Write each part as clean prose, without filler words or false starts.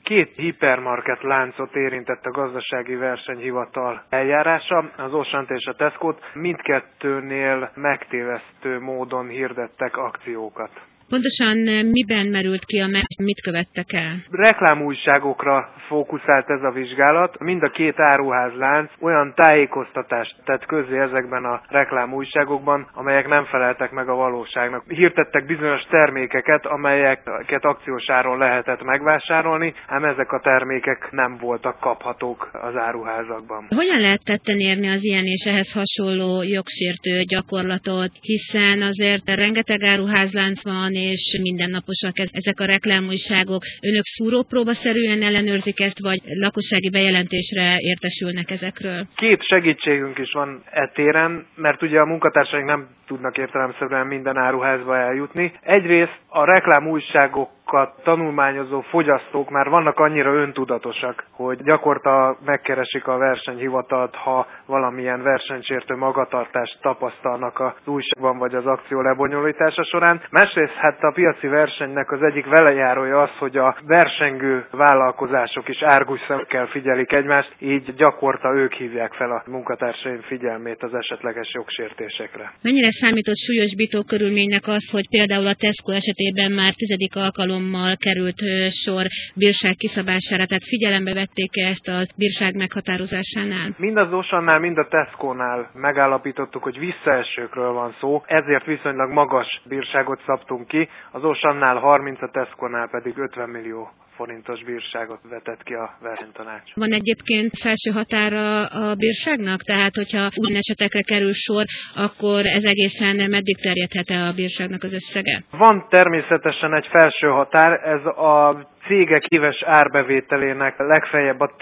Két hipermarket láncot érintett a gazdasági versenyhivatal eljárása, az Auchan-t és a Tesco-t. Mindkettőnél megtévesztő módon hirdettek akciókat. Pontosan miben merült ki mit követtek el? Reklámújságokra fókuszált ez a vizsgálat. Mind a két áruházlánc olyan tájékoztatást tett közzé ezekben a reklámújságokban, amelyek nem feleltek meg a valóságnak. Hirdettek bizonyos termékeket, amelyeket akciós áron lehetett megvásárolni, ám ezek a termékek nem voltak kaphatók az áruházakban. Hogyan lehet tetten érni az ilyen és ehhez hasonló jogsértő gyakorlatot, hiszen azért rengeteg áruházlánc van, és mindennaposak ezek a reklámújságok. Önök szúrópróbaszerűen ellenőrzik ezt, vagy lakossági bejelentésre értesülnek ezekről? Két segítségünk is van e téren, mert ugye a munkatársaink nem tudnak értelemszerűen minden áruházba eljutni. Egyrészt a reklámújságokat tanulmányozó fogyasztók már vannak annyira öntudatosak, hogy gyakorta megkeresik a versenyhivatalt, ha valamilyen versenysértő magatartást tapasztalnak az újságban vagy az akció lebonyolítása során. Másrészt hát a piaci versenynek az egyik velejárója az, hogy a versengő vállalkozások is árgus szemekkel figyelik egymást, így gyakorta ők hívják fel a munkatársaim figyelmét az esetleges jogsértésekre. Mennyire számított súlyosbító körülménynek az, hogy például a Tesco esetében már 10. alkalommal került sor bírság kiszabására, tehát figyelembe vették-e ezt a bírság meghatározásánál? Mind az Auchannál, mind a Tesco-nál megállapítottuk, hogy visszaesőkről van szó, ezért viszonylag magas bírságot szabtunk ki, az Auchannál 30, a Tesco-nál pedig 50 millió forintos bírságot vetett ki a versenytanács. Van egyébként felső határa a bírságnak? Tehát, hogyha úgy esetekre kerül sor, akkor ez egészen meddig terjedhet-e a bírságnak az összege? Van természetesen egy felső határ, ez a cégek éves árbevételének legfeljebb a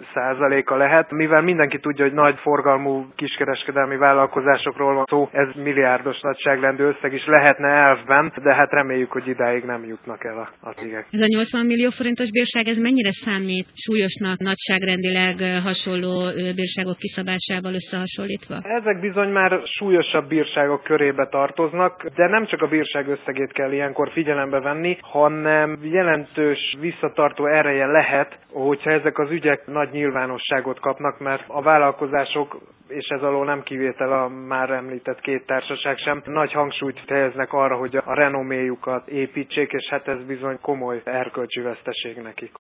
10%-a lehet, mivel mindenki tudja, hogy nagy forgalmú kiskereskedelmi vállalkozásokról van szó, ez milliárdos nagyságrendű összeg is lehetne elvben, de hát reméljük, hogy idáig nem jutnak el a cégek. Ez a 80 millió forintos bírság, ez mennyire számít súlyosnak, nagyságrendileg hasonló bírságok kiszabásával összehasonlítva? Ezek bizony már súlyosabb bírságok körébe tartoznak, de nem csak a bírság összegét kell ilyenkor figyelembe venni, hanem jelentős visszatartó ereje lehet, hogyha ezek az ügyek nagy nyilvánosságot kapnak, mert a vállalkozások, és ez alól nem kivétel a már említett két társaság sem, nagy hangsúlyt helyeznek arra, hogy a renoméjukat építsék, és hát ez bizony komoly erkölcsi veszteség nekik.